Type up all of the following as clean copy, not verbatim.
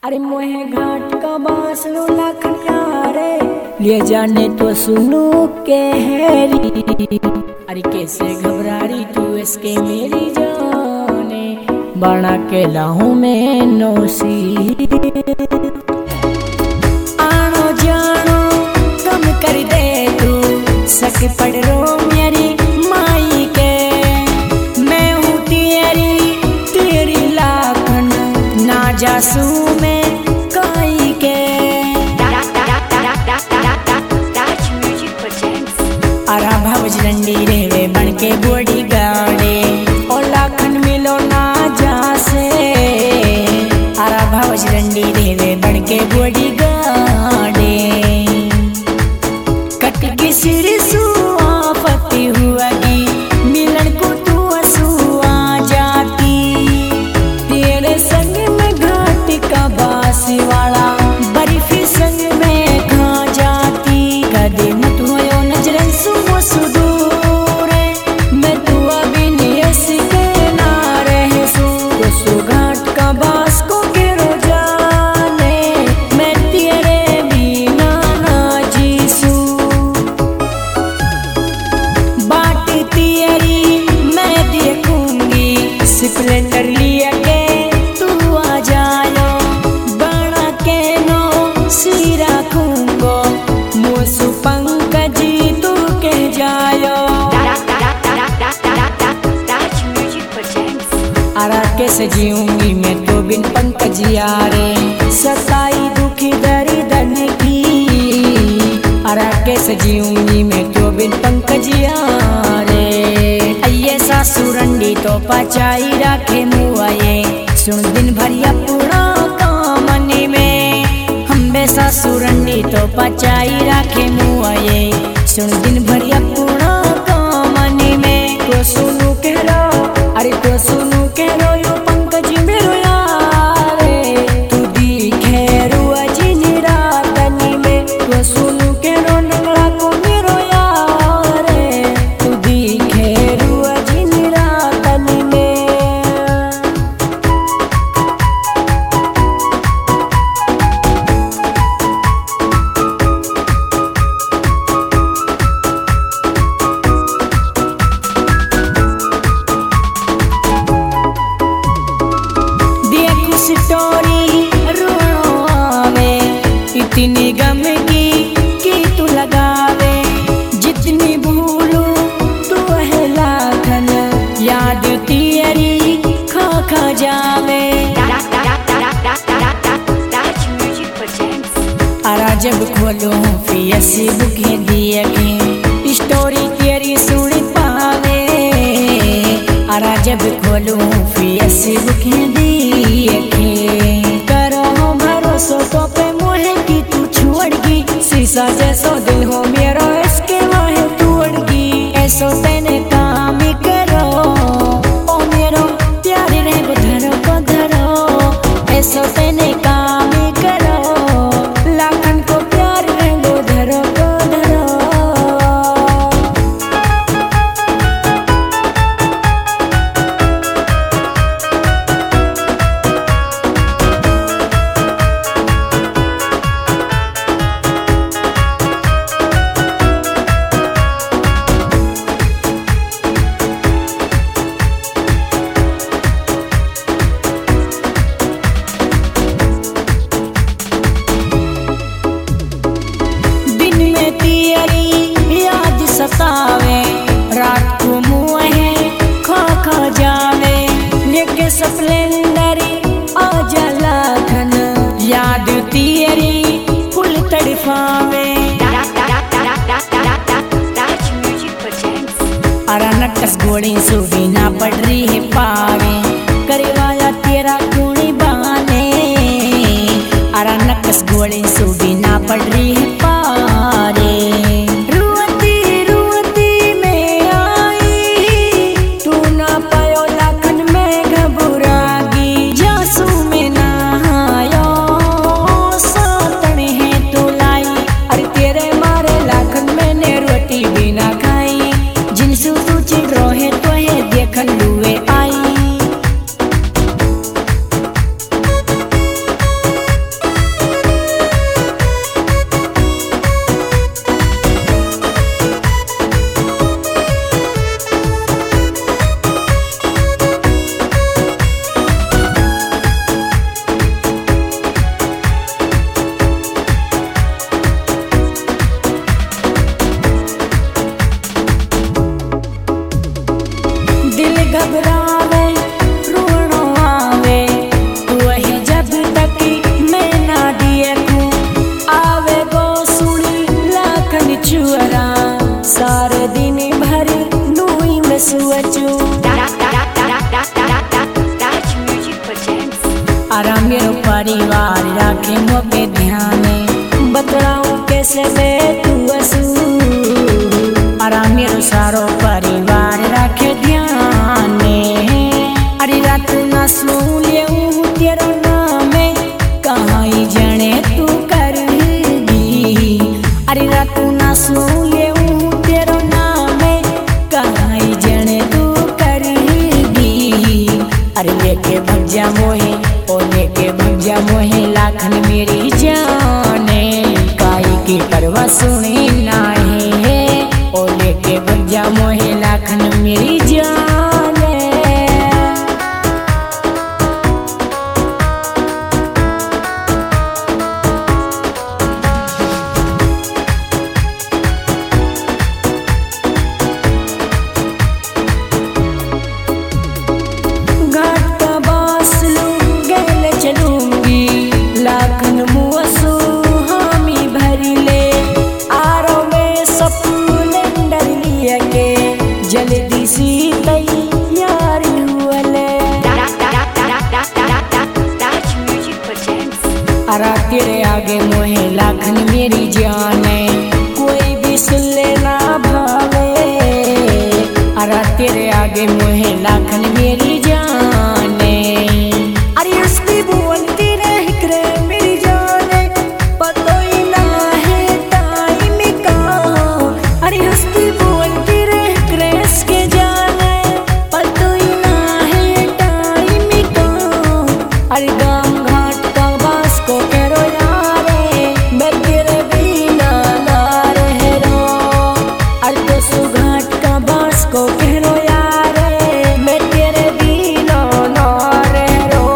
अरे मोहे घाट का बांस लो लाखन यारे ले जाने तो सुनो के हैरी। अरे कैसे घबरा रही तू इसके मेरी जाने बना के लाहूं मैं नौसी। आनो जानो कम कर दे तू सक पड़ रो मेरी माई के। मैं हूँ तेरी लाखन ना जासू में काई के। अरा भवज रंडी रेवे बन के बॉडी गाड़े और लाखन मिलो ना जासे। अरा भवज रंडी रेवे बन के बॉडी गाड़े कट की सिर सुआ फती हुआगी मिलन को तू असुआ जाती। तेरे संग में घाट का बासी वाला बर्फी संग में खा जाती। कदे मत होयो नजरन सुमो सुदूर मैं तू अभी नियस के ना रहे सू। तो सु घाट का बास को के रो जाने मैं तेरे बिना ना जीसू। बाट तेरी मैं देखूंगी स्प्लेंडर लिया के तू आ जायो बना के नो सिरा खूंगो मोसु पंकजी तू के जायो। अरा कैसे जीऊंगी मैं तो बिन पंकजी यारे सताई दुखी दरी धन की। अरा कैसे जीऊंगी मैं तो बिन पंकजी यारे। अये सासुरंडी तो पचाई राखे मुआये सुन दिन भरिया पूरा कामनी में। हम बे सासुरंडी तो पचाई राखे मुआये सुन दिन भरिया पूरा कामनी में। तो सुनू कह रो अरे तो सुनू कह रो यो पंकजी मेरो यारे तू दिखे रुआ जिनी रातनी में। तो सुनू कह रो नंगला को मेरो यारे तू दिखे रुआ जिनी रातनी में। देखो स्टोरी रोनो आवे इतनी गम की कि तू लगावे। जितनी भूलू तू है लाखन याद तेरी खा खा जावे। अरा जब खोलो फेसबुक है दिए के स्टोरी तेरी सुन पावे। अरा जब खोलो फेसबुक है दिए के करो भरोसा तो पे मोहे की तू छोड़गी। शीशा जैसो दिल हो मेरा इसके वाहे तोड़गी। ऐसो तेने काम करो ओ मेरो प्यारे रे धरो ऐसो तेने काम करो लाखन को प्यार रंगो धरो को धरो। दिन में तेरी याद सतावे रात को मुँहे खा खा जावे। लेके स्प्लेंडर आ जा लाखन याद तेरी फुल तड़फावे। अरा नक्कस घोड़ी सुबी ना पड़ रही है पावे करवाया तेरा खूनी बहाने। अरा नक्कस घोड़ी सुबी ना पड़ रही है पारे। रुअती रुअती में आई तू ना पायो लाखन में घबरागी। जासू में नहायो सातन है तो लाई। अरे तेरे मारे लाखन मैंने रोटी भी ना खाई। जिनसू तू चिड़ रोहे तो है देखन लुए आई। बार राखे मुँह पे ध्यान बतलाऊं कैसे मैं तू असू अरा मेरो सारो परिवार राखे ध्यान अरे रात ना सू ले तेरो नाम कहाँ जने तू करगी अरे रात ना सू ले तेरो नाम कहाँ जने तू करगी अरे लेके भग जा मोहे ओ लेके भग जा मोहे लाखन मेरी जाने काई की परवाह सुनी नाही ओ लेके भग जा मोहे लाखन मेरी जाने जल्दी सी तैयारी हुए अरा तेरे आगे मोहे लाखन मेरी जाने कोई भी सुन लेना भावे अरा तेरे आगे मोहे लाखन मेरी जाने अरे हंसती बोलती रह मेरी जाने पता ही ना है टाइम का अरे हंसती बोलती के जाने पता ही ना है टाइम का अरे गाम घाट का बास को करो यारे मैं तेरे बिना ना रह रो अरे तो सुघाट का बास को करो यारे मैं तेरे बिना ना रह रो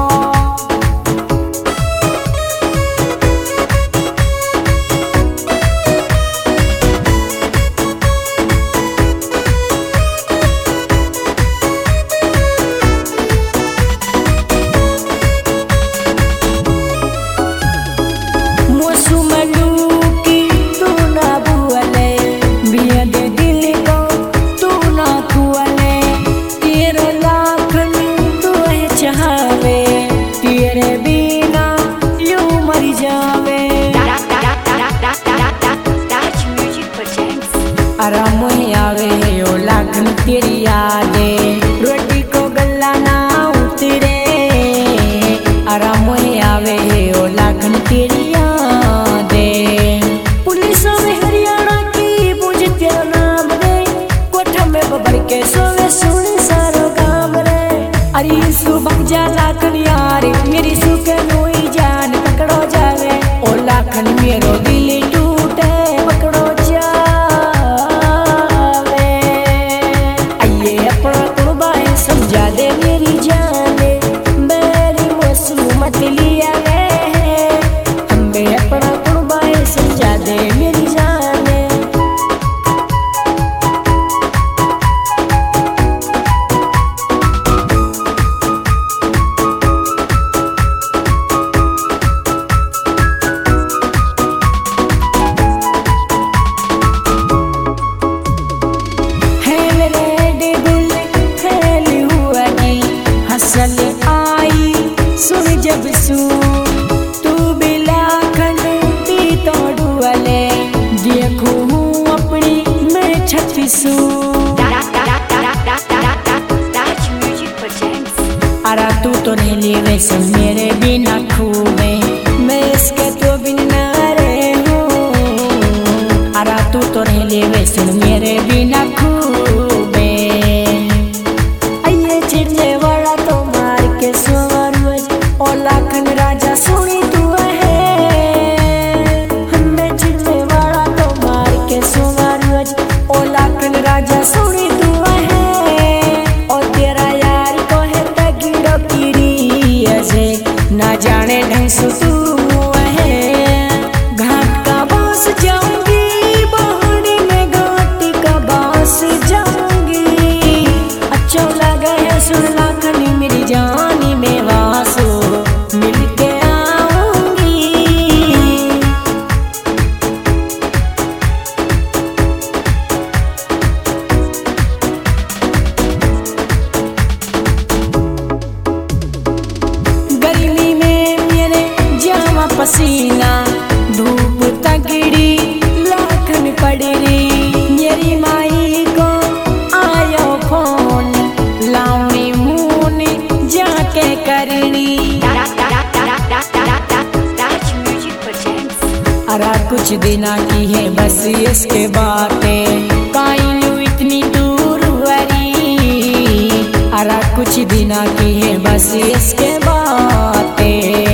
आराम आवे ओ लाखन तेरी यादे रोटी को गला ना उतरे आराम आवे ओ लाखन तेरी यादे पुलिस में हरियाणा की मुझे तेरा नाम रे कोठा में बबर के सोवे सुन सारो काम रे अरे सुबह जा लाखन यार मेरी सुखे नोई जान पकड़ो जावे ओ लाखन मेरो दिल टूटे पकड़ो जा समझा दे मेरी जाने मेरी मौसूमत लिया हमें अपना कुर्बान समझा दे मेरी जाने आई सुन जब सू तू बिला खंडी तोड़ुअले देखू हूँ अपनी मैं छत्तीसू अरा तू तो नहीं ले वैसे मेरे बिना खूबे मैं इसके तो बिना रहे हूँ अरा तू तो नहीं ले वैसे मेरे बिना खूबे आइए चिड़ने वाला तो मार के सोवरुज ओ लाखन राजा सुनी तू है हमें चिड़ने वाला तो मार के सोवरुज ओ लाखन राजा सुनी तू है और तेरा यार को है तगड़ो कीरी ऐसे ना जाने ढंग से तू है घाट का बास जाऊंगी बहाने में घाट का बास जाऊंगी अच्छा लगा है सुन लाखनी मेरी जानी में वासो मिलके आऊंगी गर्मी में मेरे पसीना धूप तगड़ी लाखन पड़री मेरी माई को आयो फोन लाउनी मुनी जाके करनी। अरा कुछ दिना की है बस इसके बातें काइलू इतनी दूर वरी। अरा कुछ दिना की है बस इसके बातें।